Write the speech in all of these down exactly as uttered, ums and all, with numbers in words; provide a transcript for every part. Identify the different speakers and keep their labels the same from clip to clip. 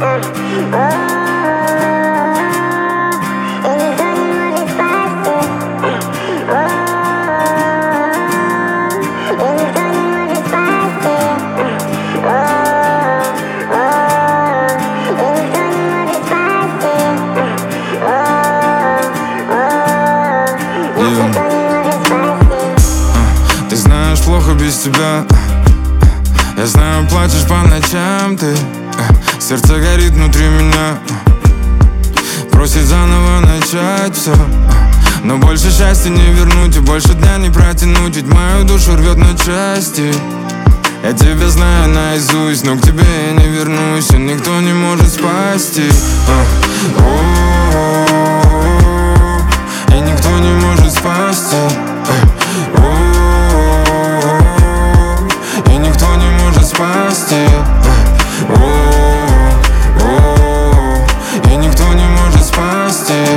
Speaker 1: Ты знаешь, плохо без тебя. Я знаю, плачешь по ночам ты. Сердце горит внутри меня, просит заново начать все. Но больше счастья не вернуть и больше дня не протянуть, ведь мою душу рвет на части. Я тебя знаю наизусть, но к тебе я не вернусь, и никто не может спасти. И никто не может спасти. И никто не может спасти. И никто не может спасти.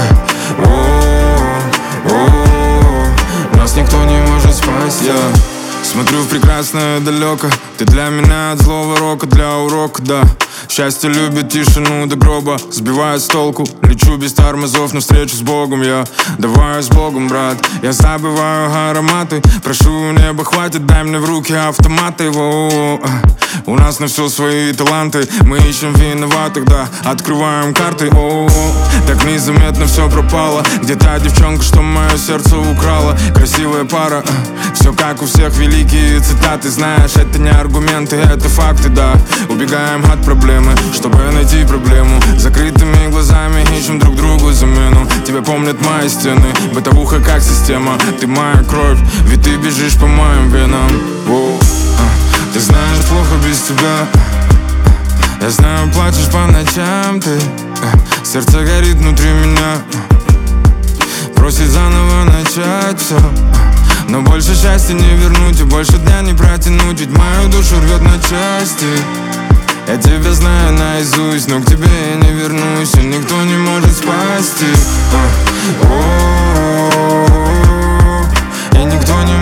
Speaker 1: Нас никто не может спасти. Смотрю в прекрасное далеко. Ты для меня от злого рока, для урока, да. Счастье любит тишину до гроба, сбивает с толку. Лечу без тормозов навстречу с Богом. Я давай с Богом, брат. Я забываю ароматы. Прошу небо, хватит, дай мне в руки автоматы. Во-о-о. У нас на все свои таланты. Мы ищем виноватых, да. Открываем карты. О-о-о. Так незаметно все пропало. Где та девчонка, что мое сердце украла? Красивая пара. Все как у всех, великие цитаты. Знаешь, это не аргументы, это факты, да. Убегаем от проблемы, чтобы найти проблему. Закрытыми глазами ищем друг другу замену. Тебя помнят мои стены, бытовуха как система. Ты моя кровь, ведь ты бежишь по моим венам. Воу. Ты знаешь, плохо без тебя. Я знаю, плачешь по ночам ты. Сердце горит внутри меня, просит заново начать все. Но больше счастья не вернуть и больше дня не протянуть, ведь мою душу рвет на части. Я тебя знаю наизусть, но к тебе я не вернусь, и никто не может спасти. И никто не